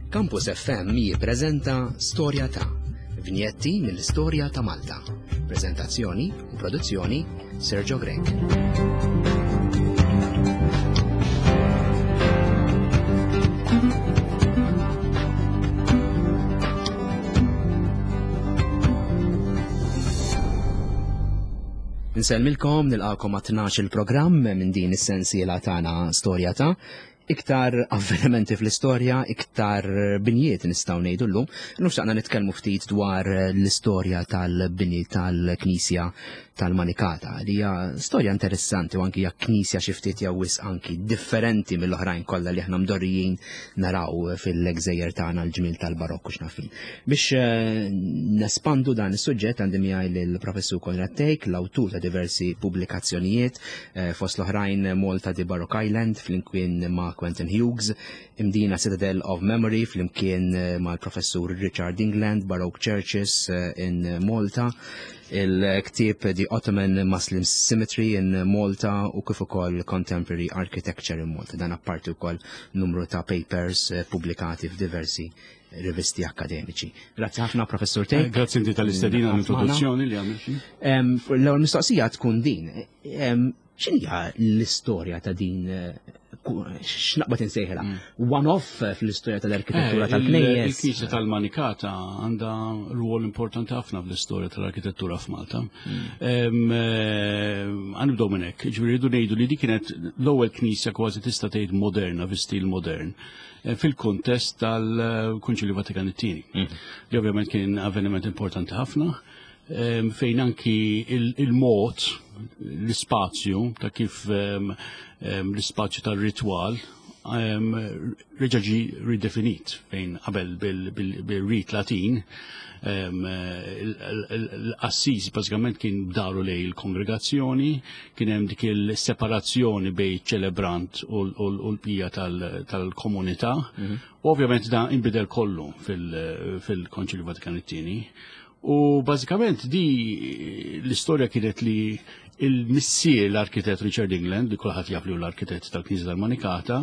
Campus FM jippreżenta Storja ta' Vinjetti mill-istorja ta' Malta. Preżentazzjoni u produzzjoni Sergio Grek. Nselmilkom nilqakom għat-12 il-programm minn din is-sensiela tagħna Storja ta'. Iktar avvenimenti fl-istorja, iktar binjiet nistgħu ngħidu llum. Nufxaqna nitkellmu ftit dwar l-istorja tal-bini tal-Knisja tal-Manikata. Li hija storja interessanti u anki hija knisja xi ftit jew wisq anki differenti mill-oħrajn kollha li aħna mdorrijin naraw fil-gżejjer tagħna l-ġmil tal-Barokk u x'nafin. Biex nespandu dan is-suġġett għandi miegħi lill-Professur Konrad Tejk, l-awtur ta' diversi pubblikazzjonijiet fost l-oħrajn Malta di Baroque Island flimkien ma' Quentin Hughes, imdina Citadel of Memory flimkien mal-Professur Richard England, Baroque Churches in Malta, il-ktib The Ottoman Muslim Symmetry in Malta u kif ukoll Contemporary Architecture in Malta. Dan apparti wkoll numru ta' papers pubblikati f'diversi rivisti akademiċi. Grazzi ħafna, Professur Tejk. Grazzi inti tal-istedina l-introduzzjoni li għamilti. L-ewwel mistoqsija tkun din. X'inhi l-istorja ta' din x'naqbad insejħilha? One-off fl-istorja tal-arkitettura tal-Knejjes. Il-Knisja tal-Manikata għandha rwol importanti ħafna fl-istorja tal-arkitettura f'Malta. Għanibdew minn hekk, ġifieri ngħidu li dik kienet l-ewwel knisja kważi tista' tgħid moderna fi stil modern fil-kuntest tal-Kunċilju Vatikan it-Tieni. Li ovvjament kien avveniment importanti ħafna. Fejn anki il-mod, l-ispazju ta' kif l-ispazju tal-ritwal reġa' ġie ridefinit fejn qabel bil-rit Latin l-Assisi bażikament kien daru lej il-kongregazzjoni, kien hemm dik il-separazzjoni bejn ċelebrant u l-bqija tal-komunità, u ovvjament dan inbidel kollu fil-Konċilju Vatikan it-Tieni. U bażikament di l-istorja kienet li il-missier l-arkitett Richard England, li kulħadd jaf li l-arkitett tal-Knisja tal-Manikata,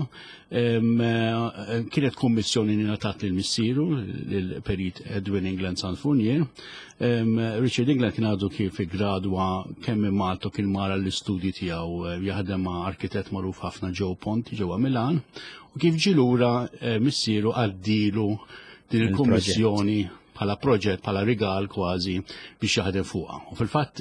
kienet kummissjoni ngħatat lil missieru lill-perit Edwin England Sanfournier. Richard England kien għadu kif igradwa kemm minn Malta kien mara l-istudji tiegħu jaħdem ma' arkitett magħruf ħafna Joe Ponti ġewwa Milan, u kif ġie lura missieru għaddilu din il-kummissjoni bħala proġett, bħala rigal kważi biex jaħdem fuqha. U fil-fatt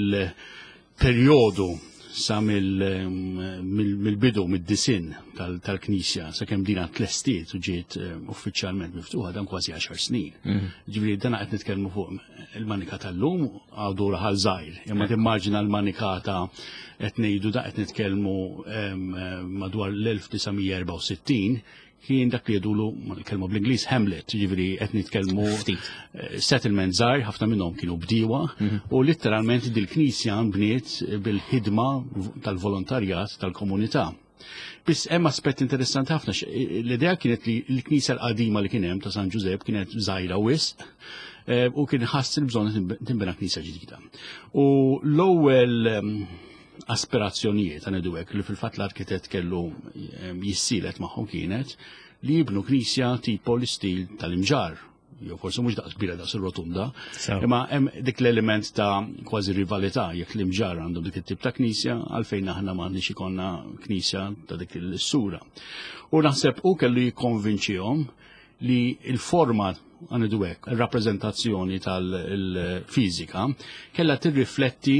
il-perjodu sa mill-bidu mid-disin tal-Knisja sakemm din tlestiet u ġiet uffiċjalment miftuħa dan kważi 10 snin. Ġifieri dan qed nitkellmu fuq il-Manikata llum għadu raħal żgħir. Imma timmaġina l-Manikata qed ngħidu da qed nitkellmu madwar l-1964 kien dak li jedulu kelmu bl-Ingliż Hamlet, ġifieri qed nitkellmu settlement żgħar, ħafna minnhom kienu bdiewa, u letteralment dil-Knisja nbniet bil-ħidma tal-volontarjat tal-komunità. Biss hemm aspett interessanti ħafna, l-idea kienet li l-Knisja l-qadima li kien hemm ta' San Giuseppe kienet żgħira wisq, u kien ħass il-bżonn tinbena Knisja ġdida. U l-ewwel aspirazzjonijiet għanidu hekk li fil-fatt l-arkitett kellu jissielet magħhom kienet li jibnu knisja tipo l-istil tal-imġar. Jew forsi mhux daqs kbira daqs ir-rotunda, imma hemm dik l-element ta' kważi rivalità jekk l-imġar għandhom dik it-tip ta' knisja għalfejn aħna m'għandniex ikollna knisja ta' dik is-sura. U naħseb hu kellu jikkonvinċihom li l-forma għanidu hekk, ir-rappreżentazzjoni tal-fiżika kellha tirrifletti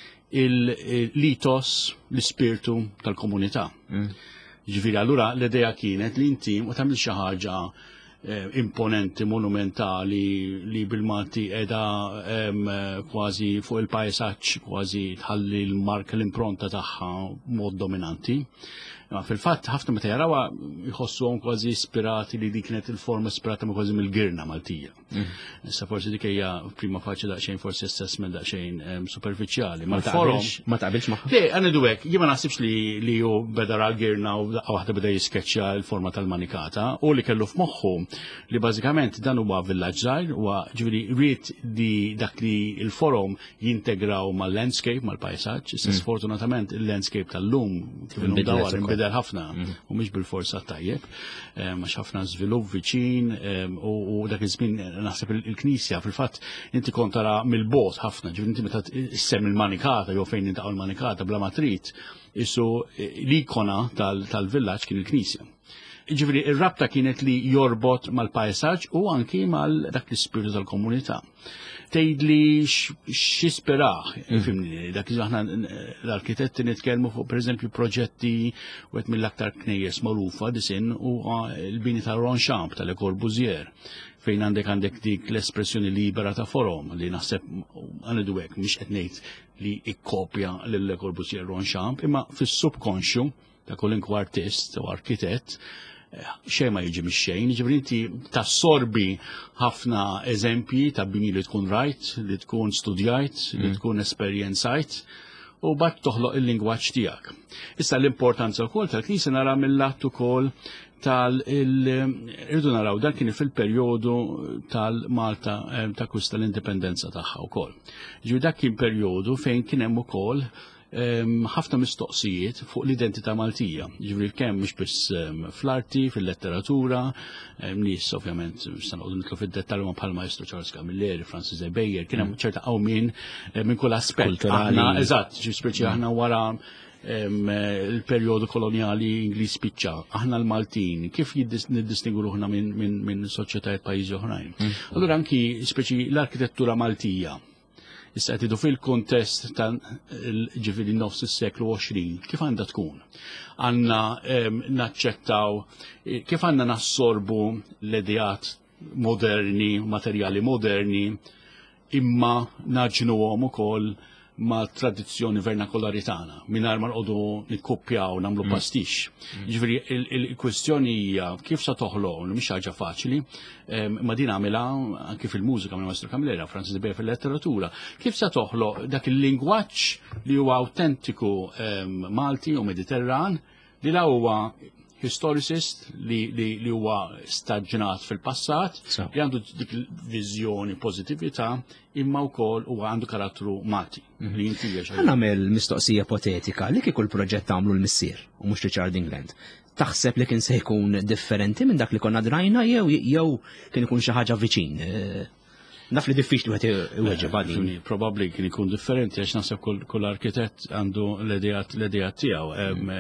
l-itos, l-ispirtu tal-komunità. Ġifieri allura l-idea kienet li inti ma tagħmel xi ħaġa imponenti, monumentali li bil-Malti qiegħda kważi fuq il-pajsaġġ kważi tħalli l-marka l-impronta tagħha mod dominanti. Fil-fatt ħafna meta jarawha jħossuhom kważi ispirati li dik kienet il-forma ispirata ma' kważi mill-girna Maltija. Issa forsi dik hija prima faċli daqsxejn forsi assessment daqsxejn superfiċjali. Ma taqbilx magħha? Le, għanidu hekk, jien ma naħsibx li hu beda għall-girna u daqqa waħda beda jiskeċċja l-forma tal-Manikata u li kellu f'moħħu li bażikament dan huwa villaġġ żgħir huwa ġifieri ried li dak li l-forum jintegraw mal-landscape, mal-pajsaġġ. Issa sfortunatament il-landscape tal-lum kif dawar inbidel ħafna u mhix bil-forsa tajjeb, għax ħafna żvilupp viċin u dak iż-żmien naħseb il-Knisja fil-fatt inti kont tara mill-bot ħafna, ġifieri inti meta issem il-manikata jew fejn intaqgħu il-manikata bla ma trid issu l-ikona tal-villaġġ kien il-Knisja. Ġifieri ir-rabta kienet li jorbot mal-pajsaġġ u anki mal-dak l-ispirtu tal-komunità. Tgħidli x'isperaħ, fimni, dak aħna l-arkitetti nitkellmu fuq pereżempju proġetti wieħed mill-aktar knejjes magħrufa disin u l-bini tal-Ronchamp tal-Le Corbusier fejn għandek dik l-espressjoni libera ta' forom li naħseb għanidu hekk mhix qed ngħid li ikkopja lil Le Corbusier Ronchamp imma fis-subkonxju ta' kolinkwa artist u arkitett xejn ma jiġi mix-xejn, ġifieri inti tassorbi ħafna eżempji ta' bini li tkun rajt, li tkun studjajt, li tkun esperjenzajt u bat toħloq il-lingwaġġ tiegħek. Issa l-importanza wkoll tal-Knisja nara mill-att ukoll irridu naraw dan kien fil-perjodu tal-Malta ta' kwista l-indipendenza tagħha wkoll. Ġifieri dak kien perjodu fejn kien hemm ukoll ħafna mistoqsijiet fuq l-identità Maltija. Ġifieri kemm mhux biss fl-arti, fil-letteratura, nies ovvjament se noqogħdu nidħlu fid-dettall ma bħal Maestro Charles Camilleri, Francis Beyer, kien hemm ċerta qawmin minn kull aspett. Eżatt, speċi aħna wara il-perjodu koloniali Ingliż spiċċa, aħna l-Maltin, kif niddistingu ruħna minn soċjetajiet pajjiżi oħrajn. Allura anki speċi l-arkitettura Maltija. Issa qed fil-kontest ta' ġifieri nofs is-seklu 20, kif għandha tkun? Għandna naċċettaw, kif għandna nassorbu l-idejat moderni, materjali moderni, imma naġnuhom ukoll ma' tradizzjoni vernakolari tagħna, mingħajr ma nqogħdu nikkoppjaw nagħmlu pastix. Ġifieri il-kwestjoni hija kif sa toħloq, mhix ħaġa faċli, ma din għamilha anke fil-mużika minn Maestro Camilleri, Francis Beyer fil-letteratura, kif sa toħloq dak il-lingwaġġ li huwa awtentiku Malti u Mediterran li la huwa historicist li huwa staġnat fil-passat, li għandu dik il-viżjoni pożittività imma wkoll huwa għandu karattru Malti. Nagħmel mistoqsija potetika li kieku l-proġett għamlu l-missier u mhux Richard England. Taħseb li kien se jkun differenti minn dak li konna drajna jew kien ikun xi ħaġa viċin? Naf li diffiċli wieħed iweġġeb għadin. Probabbli kien ikun differenti għax naħseb kull arkitett għandu l-idejat tiegħu.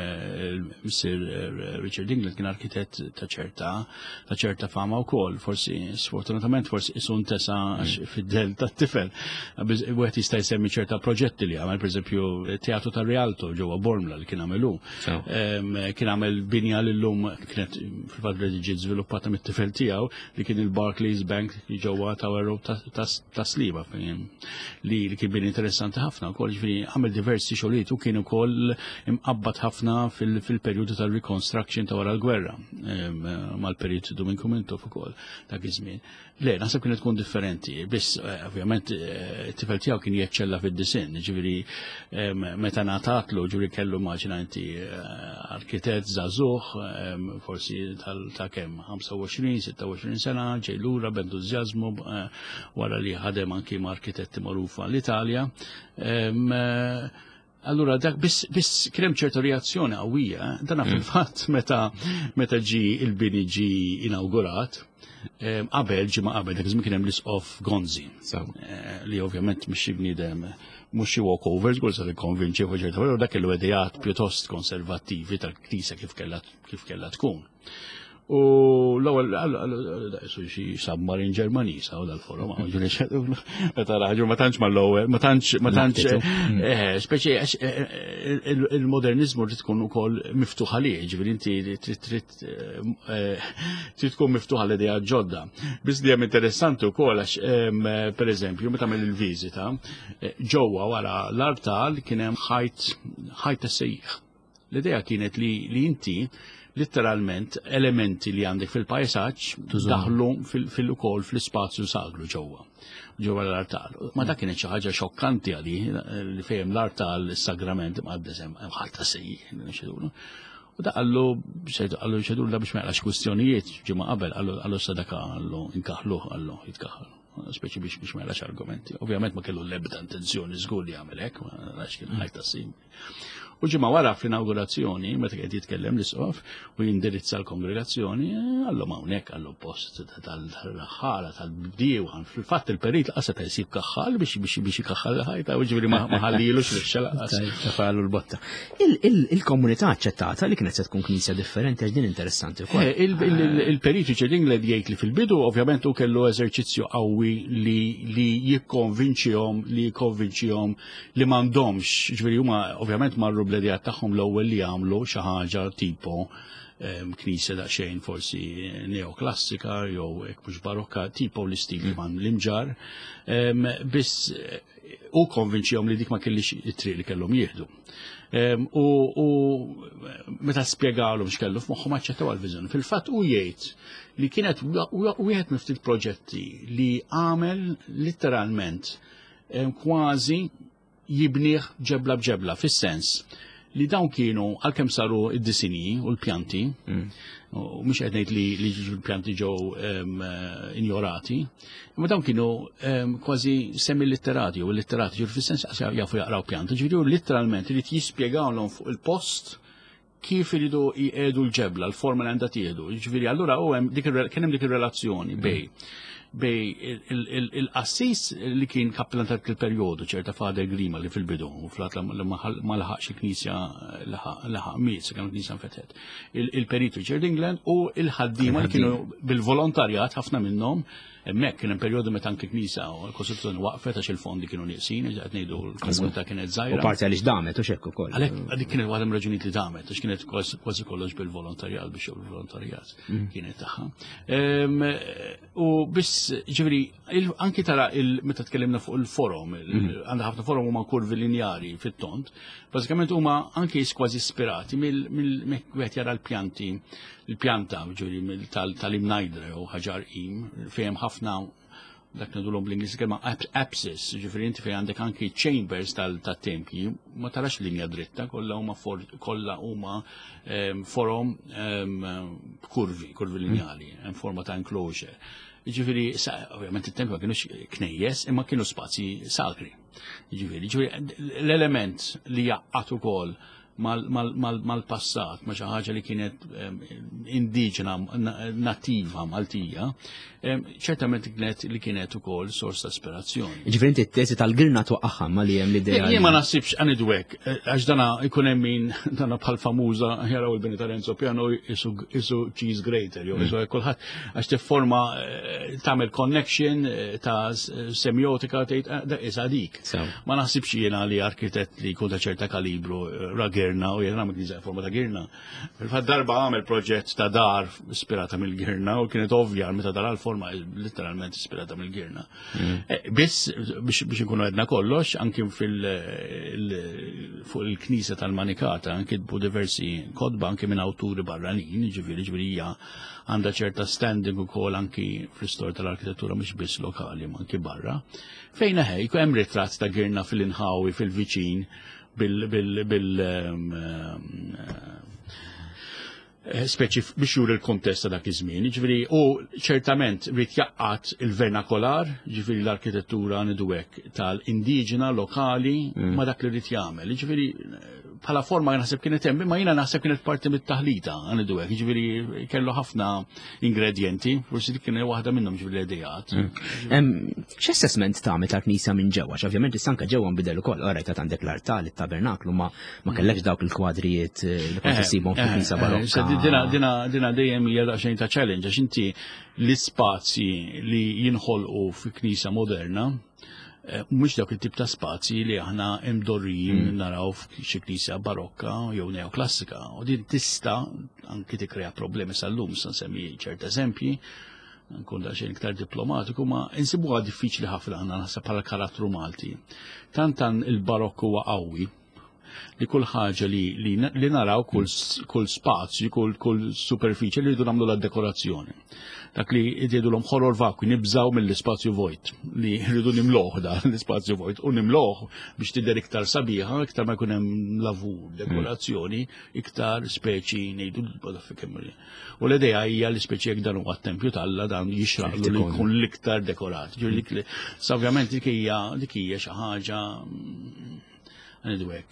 Mr. Richard England kien arkitett ta' ċerta fama wkoll, forsi sfortunatament forsi isu ntesa fid-del tat-tifel. Wieħed jista' jsemmi ċerta proġetti li għamel, pereżempju Teatru tar-Rialto ġewwa Bormla li kien għamelu. Kien għamel binja lillum kienet fil-fatt li ġiet żviluppata mit-tifel tiegħu li kien il-Barclays Bank ġewwa Tower Road ta' Sliba li kien bien interessanti ħafna wkoll, ġifieri għamel diversi xogħlijiet u kien ukoll imqabbad ħafna fil-perjodu tal-reconstruction ta' wara l-gwerra mal-perjodu Domingo Mintoff ukoll dak iż-żmien. Le, naħseb kienet tkun differenti, biss ovvjament it-tifel tiegħu kien jeċċella fid-disinn, ġifieri meta ngħatatlu ġifieri kellu immaġina inti arkitett żagħżugħ, forsi ta' kemm 25-26 sena, ġej lura b'entużjażmu wara li ħadem anki ma' arkitetti magħrufa l-Italja. Allura dak biss kien hemm ċerta reazzjoni qawwija, dan fil-fatt meta ġi il-bini ġi inawgurat, qabel dak iż-żmien kien hemm l-isqof Gonzi, li ovvjament mhix bniedem mhux xi walkovers kull se ikkonvinċi fuq ċerta dak kellu idejat pjuttost konservattivi tal-Knisja kif kellha tkun. U l-ewwel xi submarin Ġermaniż hawn dal-forum meta raġu ma tantx mal-ewwel ma tantx speċi il-moderniżmu trid tkun ukoll miftuħa lih, ġifieri inti trid tkun miftuħa l-idea ġodda. Biss li hemm interessanti wkoll għax pereżempju meta tagħmel il-viżita ġewwa wara l-artal kien hemm ħajt tas-sejħ. L-idea kienet li inti literalment elementi li għandek fil-pajsaġġ daħlu ukoll fl-ispazju sagru ġewwa l-artal. Ma dak kienet xi ħaġa xokkanti għali li fejn l-artal is-sagrament mqaddes hemm ħalta sejjih. U da għallu xedur da biex ma jaqlax kwistjonijiet ġimgħa qabel għallu sadaka għallu inkaħluh għallu jitkaħħal. Speċi biex ma jaqlax argumenti. Ovvjament ma kellu l-ebda intenzjoni żgur li jagħmel hekk, ma nafx kien ħajta sejjih. U ġimgħa wara fl-inaugurazzjoni, meta qed jitkellem l-isqof u jindirizza l-kongregazzjoni, għallhom hawnhekk għallhom post tal-ħala tal-bdiew, fil-fatt il-perit qasa ta' jsib kaħħal biex ikaħħal ħajta, u ġifieri ma ħallilux lix-xalaqas. Tafgħalu l-botta. Il-komunità aċċettata li kienet se tkun knisja differenti għax din interessanti wkoll. Il-perit Richard England jgħid li fil-bidu ovvjament u kellu eżerċizzju qawwi li jikkonvinċihom li m'għandhomx, ġifieri huma ovvjament marru bl-idea tagħhom l-ewwel li jagħmlu xi ħaġa tipo knisja daqsxejn forsi neoklassika jew hekk mhux barokka tipo l-istil l-imġar, biss u konvinċihom li dik ma kellix it-triq li kellhom jieħdu. U meta spjegawlhom x'kellu f'moħħhom aċċettaw għall-viżjoni. Fil-fatt u jgħid li kienet wieħed minn ftit proġetti li għamel letteralment kważi jibnieh ġebla b'ġebla, fis-sens li dawn kienu għalkemm saru id-disini u l-pjanti, u mhux qed ngħid li l-pjanti ġew injorati, imma dawn kienu kważi semi-litterati u litterati, ġifieri fis-sens jafu jaqraw pjanti, ġifieri letteralment irid jispjegawlhom fuq il-post kif iridu jqiegħdu l-ġebla, l-forma li għandha tieħdu. Ġifieri allura kien hemm dik ir-relazzjoni bej il-qassis li kien kaplan tal-perjodu ċerta Fader Grima li fil-bidu u flat ma laħaqx il-knisja laħaq miet, se kienu knisja nfetħet. Il-perit Richard England u il-ħaddiema li kienu bil-volontarjat ħafna minnhom hemmhekk kien hemm perjodu meta anke knisja u l-Kostituzzjoni waqfet għax il-fondi kienu nieqsin, qed ngħidu l-komunità kienet żgħira. U parti għaliex damet u xekk ukoll. Għalhekk dik kienet waħda mir-raġunijiet li damet, għax kienet kważi kollox bil-volontarjat biex il-volontarjat kienet tagħha. U biss ġifieri anke tara meta tkellimna fuq il-forum, għandha ħafna forum huma kurvi linjari fit-tont, bażikament huma anke kważi ispirati mill-wieħed jara l-pjanta ġifieri tal-imnajdra jew ħaġar im fejn ħafna dak nadulhom bl-Ingliż kelma apsis, ġifieri inti fejn għandek anki chambers tat-tempji, ma tarax linja dritta, kollha huma forum kurvi linjali, hemm forma ta' enclosure. Ġifieri ovvjament it-tempji ma kienux knejjes, imma kienu spazji sacri. Ġifieri l-element li jaqqat ukoll mal-passat, ma xi ħaġa li kienet indiġena, nattiva Maltija, ċertament li kienet ukoll sors ta' ispirazzjoni. Ġifieri inti t-tesi tal-girna twaqqagħha ma li hemm l-idea. Jien ma naħsibx għanidu hekk, għax dana jkun hemm min dana bħal famuża jaraw il-bini ta' Renzo Piano isu cheese grater, jew isu kulħadd għax tifforma tagħmel connection ta' semiotika tgħid isa dik. Ma naħsibx jiena li arkitett li jkun ta' ċerta kalibru girna u jena għamil forma ta' girna. Fil-fat darba għamil proġett ta' dar ispirata mill-girna u kienet ovvja meta dar għal-forma literalment ispirata mill-girna. Biss biex nkunu għedna kollox, anki fuq il-Knisja tal-Manikata, kitbu diversi kodba anki minn awturi barranin, ġifieri hija għandha ċerta standing ukoll anki fl-istorja tal-arkitettura mhux biss lokali ma anki barra. Fejn hemm ritratt ta' girna fil-inħawi fil-viċin speċi biex juri l-kontest ta' dak iż-żmien, ġifieri u ċertament rrid jaqqat il-vernakolar, ġifieri l-arkitettura nidu hekk tal-indiġena lokali ma dak li rrid jagħmel. Ġifieri bħala forma naħseb kienet hemm, ma jiena naħseb kienet parti mit-taħlita nidu hekk, ġifieri kellu ħafna ingredienti, forsi dik kienet waħda minnhom ġifieri l-idejat. X'assessment tagħmel tal-Knisja minn ġewwa? Ovvjament is-sanka ġewwa nbidel ukoll, orajt għandek l-artal, it-tabernaklu, ma kellekx dawk il-kwadrijiet li kont isibhom fil-Knisja Barokka. Dina dejjem hija daqsxejn ta' challenge għax inti l-ispazji li jinħolqu fi knisja moderna mhux dawk it-tip ta' spazji li aħna imdorrijin naraw f'xi knisja barokka jew neoklassika. U din tista' anki tikkrea problemi sal-lum, se nsemmi ċert eżempji, nkun daqsxejn iktar diplomatiku, ma insibuha diffiċli ħafna aħna naħseb bħala karattru Malti. Tantan il-barokk huwa qawwi li kull ħaġa li naraw kull spazju, kull superfiċi li rridu nagħmlu l-dekorazzjoni. Dak li jgħidulhom horror vakwi nibżaw mill-ispazju vojt li rridu nimloħ da l-ispazju vojt u nimloħ biex tidher iktar sabiħa, iktar ma jkun hemm lavur, dekorazzjoni, iktar speċi ngħidu l-badafikemri. U l-idea hija li speċi jekk dan huwa t-tempju talla dan jixraqlu li jkun l-iktar dekorat. Ovvjament dik hija xi ħaġa għanidu hekk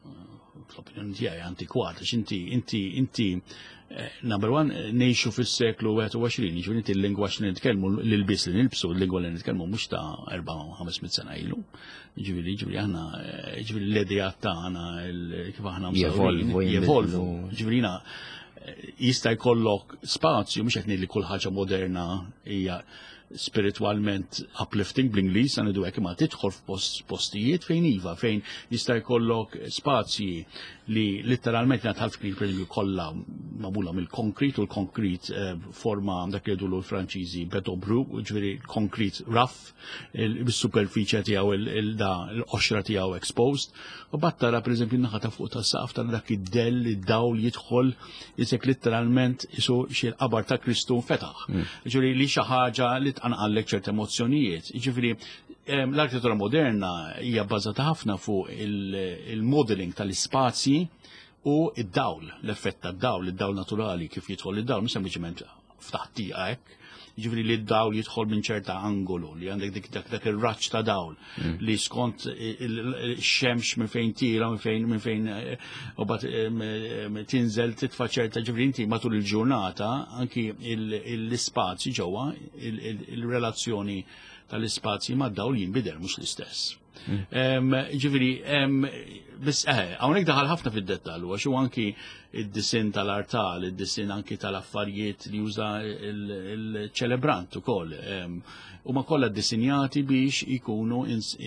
fl-opinjoni tiegħi antikwata, inti number one ngħixu fis-seklu 21, jiġifieri inti l-lingwaġġ li nitkellmu l-ilbies li nilbsu, l-lingwa li nitkellmu mhux ta' 400-500 sena ilu. Jiġifieri aħna l-idejat tagħna kif aħna jevolvu. Jiġifieri jista' jkollok spazju mhux qed ngħid li kull ħaġa moderna hija spiritualment uplifting bl-Ingliż għandu hekk imma tidħol f'postijiet fejn iva, fejn jista' jkollok spazji li literalment jagħtal f'kien pereżempju kollha magħmula mill-konkrit u l-konkrit forma dak li jgħidu l-Franċiżi beton bru, ġifieri konkrit rough, bis-superfiċja tiegħu l-qoxra tiegħu exposed, u bat tara pereżempju naħa ta' fuq tas-saqaf tara dak id-dell, id-dawl jidħol isek literalment isu xi l-qabar ta' Kristu fetaħ. Ġifieri li xi ħaġa li tqanqallek ċerti emozzjonijiet. Ġifieri l-arkitettura moderna hija bbażata ħafna fuq il-modeling tal-ispazji u id-dawl, l-effett tad-dawl, id-dawl naturali kif jidħol id-dawl, mhux sempliċement f'taħtija hekk. Jiġifieri li d-dawl jidħol minn ċerta angolu, li għandek dak ir-raġġ ta' dawl li skont il-xemx minn fejn tira, minn fejn u bat tinżel titfa' ċerta ġifieri inti matul il-ġurnata anki l-ispazji ġewwa il-relazzjoni tal-ispazji mad-dawl jinbidel mhux l-istess. Ġifieri biss hawnhekk daħal ħafna fid-dettall għax hu anki id-disin tal-artal, id-disin anki tal-affarijiet li juża il-ċelebrant ukoll. Huma kollha ddisinjati biex ikunu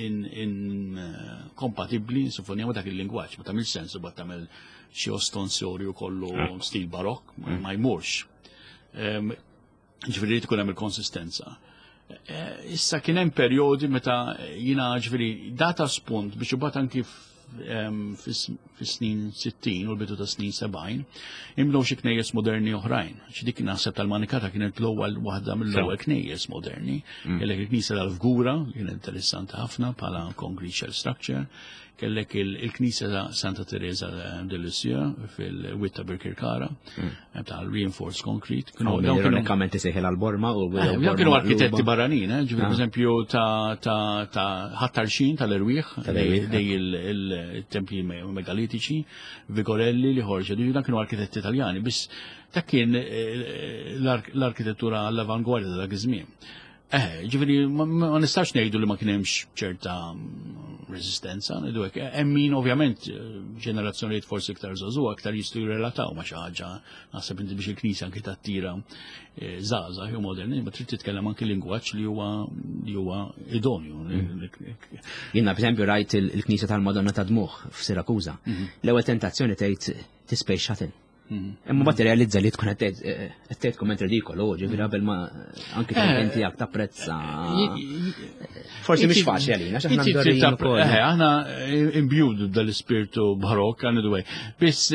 kompatibbli sinfonija ma' dak il-lingwaġġ, ma tagħmilx sens u bad tagħmel xi ostonsorju kollu stil barokk ma jmurx. Ġifieri tkun hemm il-konsistenza. Issa kien hemm perjodi meta jiena ġifieri data spunt biex imbagħad anki fis-snin 60 u l-bidu ta' snin 70 imlew xi knejjes moderni oħrajn. Dik naħseb tal-Manikata kienet l-ewwel waħda mill-ewwel knejjes moderni. Kellek il-Knisja tal-Fgura kien interessanti ħafna bħala concrete shell structure. Kellek il-Knisja ta' Santa Teresa de Lisieux fil-Witta Birkirkara tal-reinforced concrete. Ironikament isejħel għal-Borma u kienu arkitetti barranin, ġifieri pereżempju ta' Ħattarxin tal-Irwieħ, dej il-templi megalitiċi, Vigorelli li ħorġu, dan kienu arkitetti Italjani, biss dak kien l-arkitettura għall-avangwardja ta' dak iż-żmien. Ġifieri ma nistax ngħidu li ma kien hemmx ċerta resistenza, ngħidu hekk. Hemm min ovvjament ġenerazzjonijiet forsi iktar żagħżugħ aktar jistgħu jirrelataw ma' xi ħaġa naħseb inti biex il-Knisja anke tattira żgħażagħ jew moderni, ma trid titkellem anke lingwaġġ li huwa idonju. Jiena pereżempju rajt il-Knisja tal-Madonna ta' Dmuħ f'Sirakuża. L-ewwel tentazzjoni tgħid tispejx ħatin. Imma bat realizza li tkun qed kumment ridikolu, ġifieri qabel ma anke inti jak tapprezza. Forsi mhix faċli għalina għax aħna ndorrin ukoll. Aħna imbjudu dal-ispirtu barokk għandu way. Biss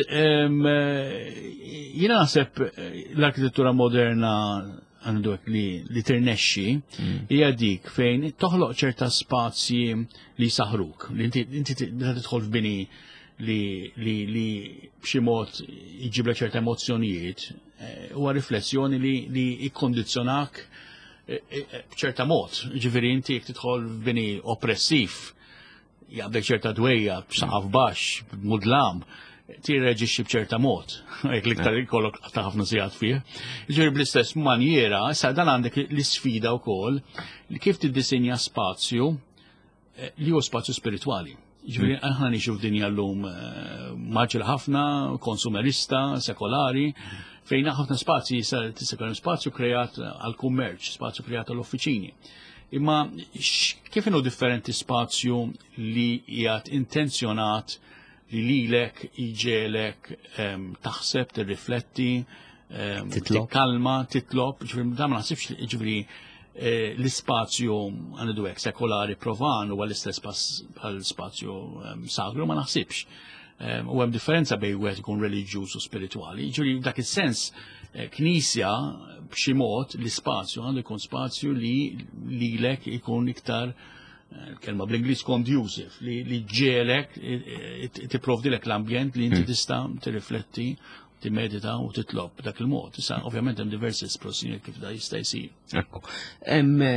jiena naħseb l-arkitettura moderna għandu li tirnexxi hija dik fejn toħloq ċerta spazji li saħruk, li inti tidħol f'bini li b'xi mod jġiblek ċerta emozzjonijiet huwa riflessjoni li jikkondizzjonak b'ċerta mod. Ġifieri inti jekk tidħol f'bini oppressiv jgħaddek ċerta dwejja b'saqaf baxx, mudlam, tirreġixxi b'ċerta mod. Jekk l-iktar jkollok ta' ħafna sigħat fih. Ġifieri bl-istess manjera, issa dan għandek l-isfida wkoll li kif tiddisinja spazju li hu spazju spiritwali. Ġifieri aħna nixu f'dinja llum maġġel ħafna, konsumerista, sekolari, fejn ħafna spazji tissekol spazju krejat għall-kummerċ, spazju krejat għall-offiċini. Imma kif inhu differenti spazju li qiegħed intenzjonat li lilek iġelek taħseb, tirrifletti, tikkalma, titlob, ġifieri da ma naħsibx ġifieri l-ispazju għandu hekk sekolari profan huwa l-istess bħal spazju sagru ma naħsibx. U hemm differenza bejn wieħed ikun reliġjuż u spiritwali. Ġifieri dak is-sens knisja b'xi mod l-ispazju għandu jkun spazju li lilek ikun iktar kelma bl-Ingliż conducive li ġielek tipprovdilek l-ambjent li inti tista' tirrifletti timmedita u titlob dak il-mod. Issa ovvjament hemm diversi espressjonijiet kif da jista' jsir. Ekku.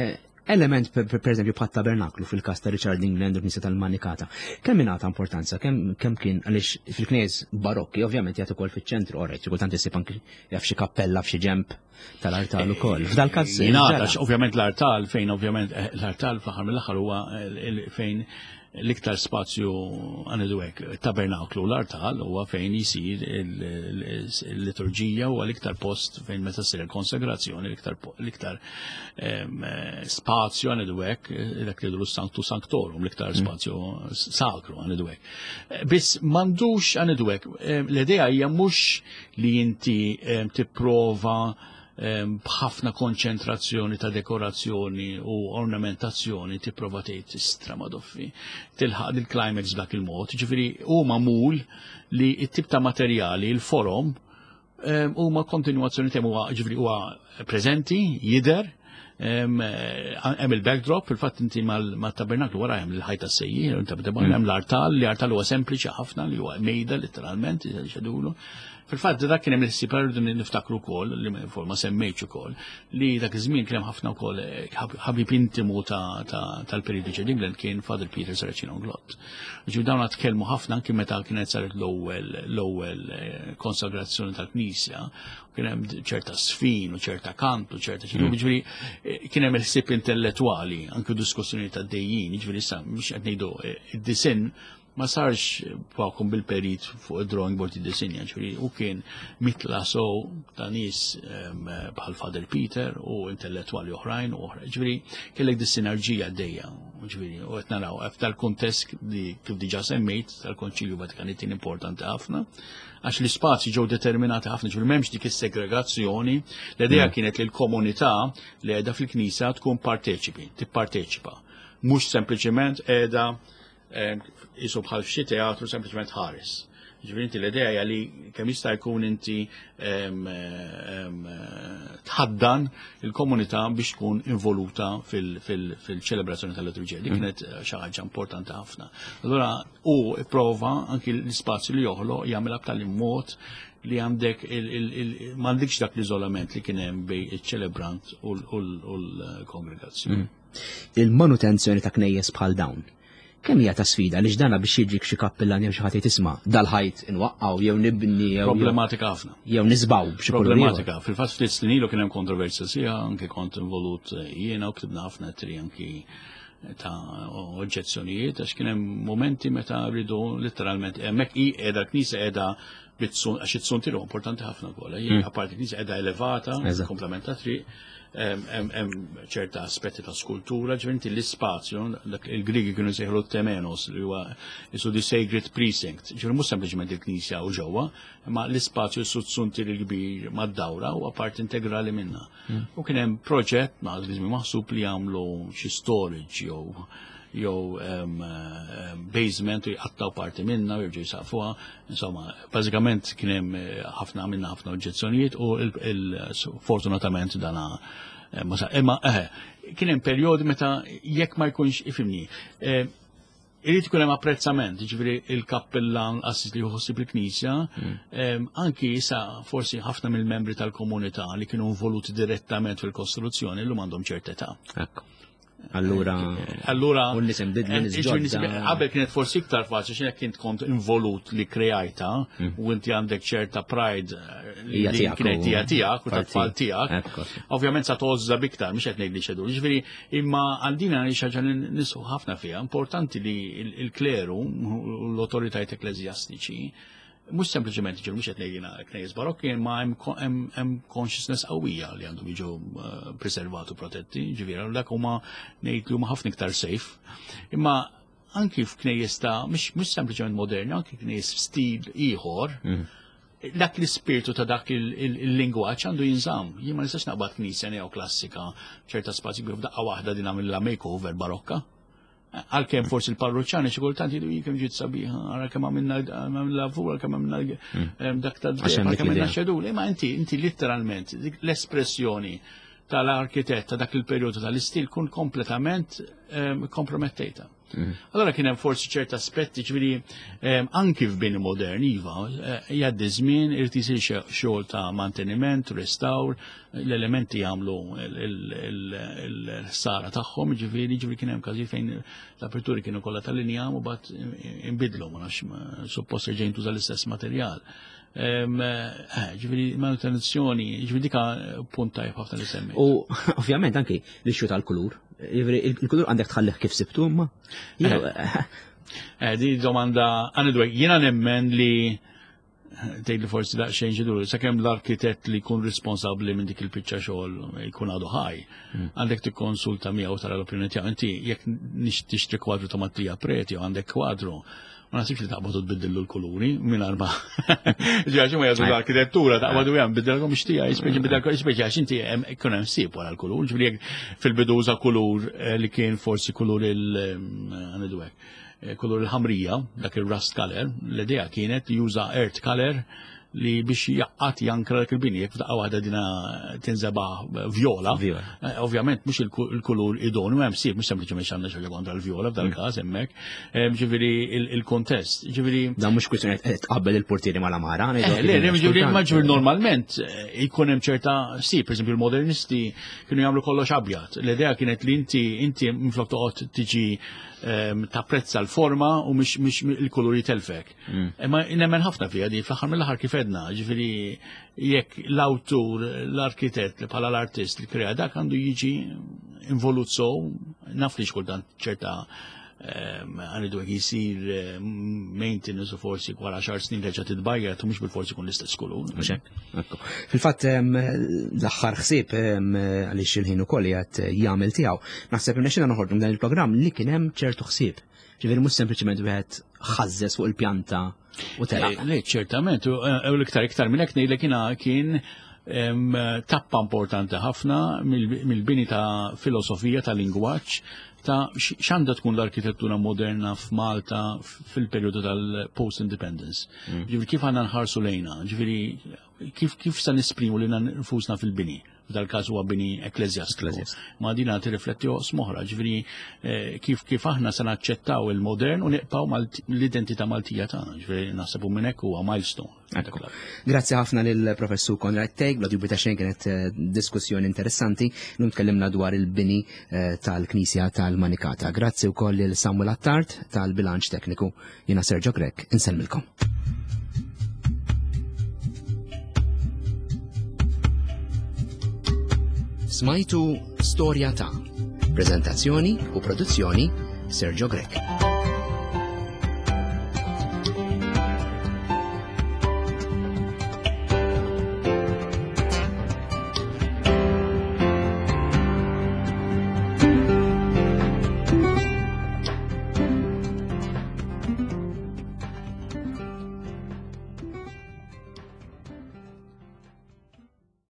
element per eżempju bħat tabernaklu fil-kas ta' Richard England u l-Knisja tal-Manikata. Kemm ingħata importanza, kemm kien għaliex fil-Knies barokki ovvjament jagħtu ukoll fiċ-ċentru orajt, kultant isib anke jaf xi kappella f'xi ġemp tal-artal ukoll. F'dal każ ovvjament l-artal fejn ovvjament l-artal fl-aħħar mill-aħħar huwa fejn l-iktar spazju għanedwek tabernaklu l-artal huwa fejn jisir il-liturġija u l-iktar post fejn meta ssir il-konsegrazzjoni l-iktar spazju għanedwek dak li jidru sanctu sanctorum l-iktar spazju sakru għanedwek. Biss m'għandux għanedwek l-idea hija mhux li inti tipprova b'ħafna konċentrazzjoni ta' dekorazzjoni u ornamentazzjoni tipprova tgħid istrema doffi tilħaq il-climax dak il-mod. Ġifieri huma mul li t-tip ta' materjali, il-forum huma kontinwazzjoni temm huwa ġifieri huwa preżenti, jidher, hemm il-backdrop, il-fatt inti mat-tabernaklu wara hemm il-ħajta sejjir, hemm l-artal, li artal huwa sempliċi ħafna li huwa mejda letteralment xedulu. Fil-fatt dak kien hemm il-sipar niftakru wkoll li ma semmejtx ukoll li dak iż-żmien kien hemm ħafna wkoll ħabib intimu tal-perjodu Richard England kien Father Peter Saracino Glott. Ġifieri dawn tkellmu ħafna anke meta kienet saret l-ewwel konsagrazzjoni tal-Knisja, kien hemm ċerta sfin u ċerta kant u ċerta ġifieri kien hemm il-ħsieb intellettwali anke diskussjoni ta' dejjin, ġifieri issa mhux qed ngħidu id-disin ma sarx b'għakom bil-perit fuq il-drawing board id-disinja, ġifieri u kien mitla sow ta' nies bħal Father Peter u intellettwali oħrajn u oħra. Ġifieri kellek dis-sinerġija għaddejja, ġifieri u qed naraw f'tal-kuntest li kif diġà semmejt tal-Konċilju Vatikani importanti ħafna għax l-ispazji ġew determinati ħafna, ġifieri m'hemmx dik is-segregazzjoni, l-idea kienet li l-komunità li qiegħda fil-Knisja tkun tipparteċipa, mhux sempliċement qiegħda jisu bħal xi teatru sempliċement ħares. Ġifieri inti l-idea hija li kemm jista' jkun inti tħaddan il-komunità biex tkun involuta fil-ċelebrazzjoni tal-liturġija. Dik kienet xi ħaġa importanti ħafna. Allura hu ipprova anki l-ispazju li joħloq jagħmilha b'tali mod li għandek m'għandekx dak l-iżolament li kien hemm bejn iċ-ċelebrant u l-kongregazzjoni. Il-manutenzjoni ta' knejjes bħal dawn. Kemm hija ta' sfida li ġdana biex jiġik xi kappillan jew xi ħadd tisma' dal-ħajt inwaqqgħu jew nibni jew problematika ħafna. Jew nisbaw b'xi problematika. Fil-fatt ftit snin ilu kien hemm kontroversja sieħa, anke kont involut jiena u ktibna ħafna tri anki ta' oġġezzjonijiet għax kien hemm momenti meta rridu letteralment hemmhekk qiegħda l-Knisja qiegħda għax it-suntiru importanti ħafna wkoll. Apparti Knisja qiegħda elevata, komplement ta' triq. ċerta aspetti ta' skultura, ġventi l-ispazju, il-Grigi kienu seħlu temenos, li huwa jisu di sacred precinct, ġveri mhux sempliċement il-Knisja u ġewwa, ma l-ispazju s-sunti l-kbir mad-dawra u part integrali minna. U kien hemm proġett maħsub li jagħmlu xi storage jew basement u jqattaw parti minna u jirġu jisafuha. Insomma, bażikament kien hemm ħafna oġġezzjonijiet u fortunatament dana imma kien hemm perjodi meta jekk ma jkunx ifimni. Irid ikun hemm apprezzament, ġifieri il-kappellan assis li jħossib il-Knisja, anki issa forsi ħafna mill-membri tal-komunità li kienu involuti direttament fil-kostruzzjoni llum għandhom ċerta età. Allura un-nisem qabel kienet forsi iktar faċli x'jekk kient kont involut li krejajta u inti għandek ċerta pride li kienet hija tiegħek u tat-tfal tiegħek. Ovvjament sa tożża biktar mhux qed ngħidli xedu. Ġifieri imma għandina xi ħaġa nisħu ħafna fiha. Importanti li l-kleru u l-awtoritajiet ekleżjastiċi mhux sempliċement ġew mhux qed ngħidilna knejjes barokki, ma hemm consciousness qawwija li għandhom jiġu preservati u protetti, ġifieri dak huma ngħid li huma ħafna iktar safe. Imma anki f'knejjes ta' mhux sempliċement moderni, anki knejjes f'stil ieħor, dak l-ispirtu ta' dak il-lingwaġġ għandu jinżamm. Jien ma nistax naqbad knisja neoklassika ċerta spazji biex f'daqqa waħda din għamilha makeover barokka. Għal-kem forsi il-parruċċani xi kultant jgħidu jikem ġiet sabiħa, għara kemm għamilna vur, kemm għamilna dak tal-dejjem, kemm għamilna xedul. Imma inti letteralment l-espressjoni tal-arkitett ta' dak il-perjodu tal-istil kun kompletament kompromettejta. Allora kien hemm forsi ċerti aspetti ġifieri anki f'bini moderni iva, jgħaddi żmien irid isir xogħol ta' manteniment, restawr, l-elementi jagħmlu l-sara tagħhom, ġifieri kien hemm każi fejn l-aperturi kienu kollha tal-linjam u bagħad inbidlu ma nafx suppost ġejn tuża l-istess materjal. Ġifieri manutenzjoni, ġifieri dika punt tajjeb ħafna li semmi. U ovvjament anki l-ixxu tal-kulur. Il-kulur għandek tħallih kif sibtu ma? Di domanda għanidwek, jiena nemmen li tgħidli forsi daqsxejn ġidur, sakemm l-arkitett li jkun responsabbli minn dik il-biċċa xogħol jkun għadu ħaj. Għandek tikkonsulta miegħu tara l-opinjoni tiegħu. Inti jekk tixtri kwadru ta' Mattia Preti u għandek kwadru, ma nasibx li taqbadu tbiddillu l-kuluri minn arba. Ġaxi ma jgħadu l-arkitettura taqbadu jgħam biddilkom ixtija, ispeċi għax inti kun hemm sib wara l-kulur, ġifieri fil-bidu uża kulur li kien forsi kulur kulur il-ħamrija, dak il-rust color, l-idea kienet li juża earth color li biex jaqqat jankra dak il-bini, jek f'daqqa waħda dina tinżeba viola. Ovvjament mhux il-kulur idonu hemm sib, mhux sempliċement x'għandna xogħol kontra l-viola f'dal każ hemmhekk. Ġifieri il-kontest, ġifieri. Dan mhux kwistjoni tqabbel il-portieri mal-amara. Ġifieri normalment jkun hemm ċerta sib, pereżempju il-modernisti kienu jagħmlu kollox abjad. L-idea kienet li inti minflok toqgħod tiġi tapprezza l-forma u mhux il-kuluri telfek. Ma nemmen ħafna fiha di fl-aħħar mill-aħħar kif edna, ġifieri jekk l-awtur, l-arkitett bħala l-artist li krea dak għandu jiġi involut sow, naf li xkultant ċerta għanidu għek jisir maintenance u forsi wara 10 snin reġa' titbajja tu mhux bil-forsi kun l-istess kulur. Fil-fatt l-aħħar ħsieb għaliex il-ħin ukoll qiegħed jagħmel tiegħu. Naħseb irnexxina noħorġu dan il-programm li kien hemm ċertu ħsieb. Ġifieri mhux sempliċement wieħed ħażżes fuq il-pjanta u telaq. Le, ċertament, u l-iktar minn hekk ngħidlek kien tappa importanti ħafna mill-bini ta' filosofija ta' lingwaġġ ta' x'għandha tkun l-arkitettura moderna f'Malta fil-perjodu tal-post-independence. Ġifieri kif għandna nħarsu lejna, ġifieri kif se nisprimu lilna nfusna fil-bini. F'dal-każ huwa bini ekleżjastiku. Ma dina tirrifletti oqsmoħra, ġifieri kif aħna se naċċettaw il-modern u neqpaw l-identità Maltija tagħna, ġifieri naħsebu minn hekk huwa milestone. Grazzi ħafna lill-professur Konrad Tejg, bla dubju ta' xejn kienet diskussjoni interessanti, lum tkellimna dwar il-bini tal-Knisja tal-Manikata. Grazzi wkoll lil Samuel Attard tal-Bilanċ Tekniku. Jiena Sergio Grek, insellmilkom. Smajtu Storja ta' Prezentazzjoni u produzzjoni Sergio Grek.